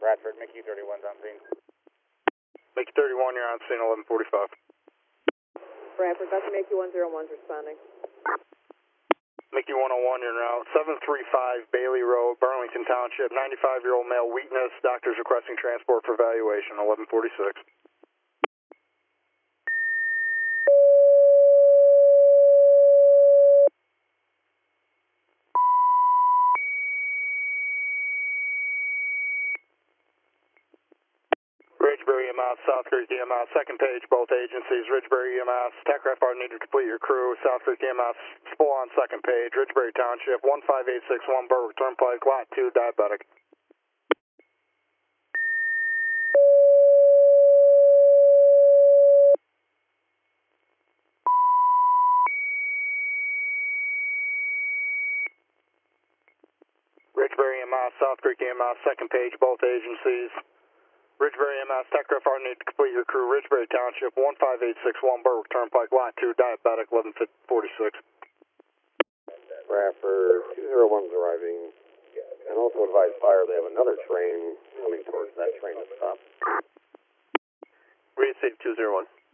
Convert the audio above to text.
Bradford, Mickey 31's on scene. Mickey 31, you're on scene 1145. Bradford, Dr. Mickey 101's responding. Mickey 101, you're now 735 Bailey Road, Burlington Township, 95-year-old male weakness. Doctor's requesting transport for evaluation, 1146. Ridgebury EMS, South Creek EMS, second page, both agencies. Ridgebury EMS, Techcraft are needed to complete your crew. South Creek EMS, full on second page. Ridgebury Township, 15861 Berwick Turnpike, Lot 2, diabetic. Ridgebury EMS, South Creek EMS, second page, both agencies. Ridgebury EMS, Techcraft are needed to complete your crew. Ridgebury Township, 15861 Berwick Turnpike, Lot 2, diabetic, 1146. Bradford, 201's arriving. And also advise fire they have another train coming towards that train that stopped. Read 201.